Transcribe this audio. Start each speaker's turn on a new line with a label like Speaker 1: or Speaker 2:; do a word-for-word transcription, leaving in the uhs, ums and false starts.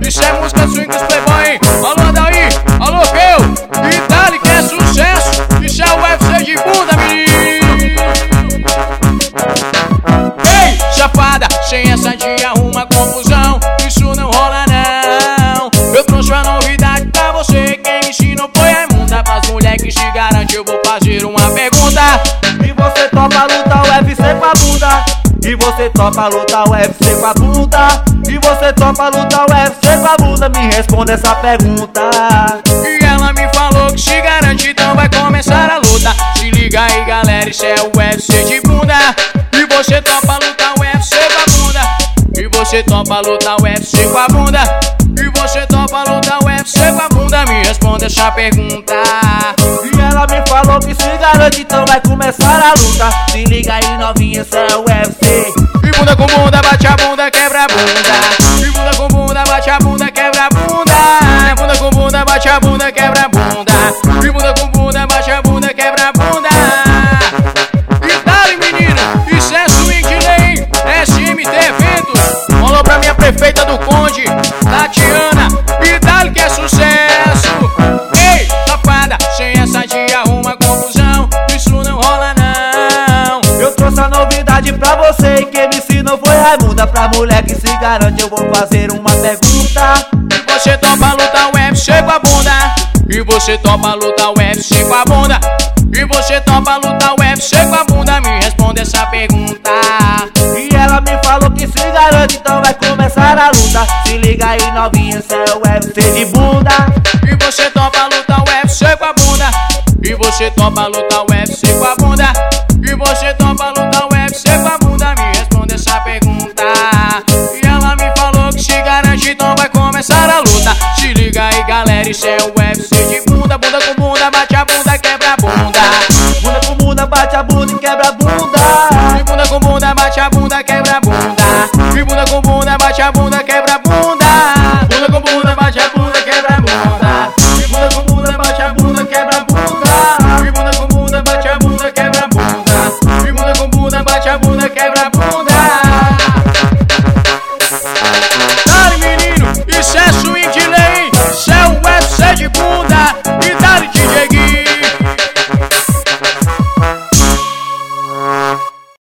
Speaker 1: Isso é música swing dos playboy. Alô daí, alô eu, e dali que é sucesso. Isso é o U F C de bunda, menino. Ei, safada, sem essa de arruma confusão. Isso não rola não. Eu trouxe uma novidade pra você. Quem me ensinou foi a imunda. Pras mulher que se garante eu vou fazer uma pergunta.
Speaker 2: E você topa lutar o U F C com a bunda? E você topa lutar o U F C com a bunda? E você topa lutar o U F C com a bunda? Me responda essa pergunta.
Speaker 1: E ela me falou que se garante, então vai começar a luta. Se liga aí galera, isso é o U F C de bunda. E você topa lutar o U F C com a bunda? E você topa lutar o U F C com a bunda? E você topa lutar o U F C com a bunda? Me responda essa pergunta.
Speaker 2: E ela me falou que se garante, então vai começar a luta. Se liga aí novinha, isso é o U F C.
Speaker 1: E bunda com bunda, bate a bunda, quebra a bunda. E bunda com bunda, bate a bunda, quebra a bunda. E bunda com bunda, bate a bunda, quebra a bunda. E bunda com bunda, bate a bunda, quebra a bunda. E dali menina, isso é swing nem S M T Eventos. Falou pra minha prefeita do Conde, Tatiana. E dali que é sucesso. Ei, safada, sem essa de arruma confusão. Isso não rola não.
Speaker 2: Eu trouxe a novidade pra você e quem me ensinou foi Raimunda. Pra mulher que se garante eu vou fazer uma pergunta.
Speaker 1: E você topa lutar o U F C com a bunda? E você topa lutar o U F C com a bunda? E você topa lutar o U F C com a bunda? Me responde essa pergunta.
Speaker 2: E ela me falou que se garante, então vai começar a luta. Se liga aí novinha, isso é o U F C de bunda.
Speaker 1: E você topa lutar o U F C com a bunda? E você topa lutar o U F C com a bunda? E você topa lutar o U F C com a bunda? Me responde essa pergunta. E ela me falou que se garante, então vai começar a luta. Se liga aí galera, isso é o U F C de bunda. Bunda com bunda, bate a bunda, quebra a bunda.
Speaker 2: Bunda com bunda, bate a bunda e quebra a bunda.
Speaker 1: E bunda com bunda, bate a bunda, quebra a bunda. E bunda com bunda, bate a bunda.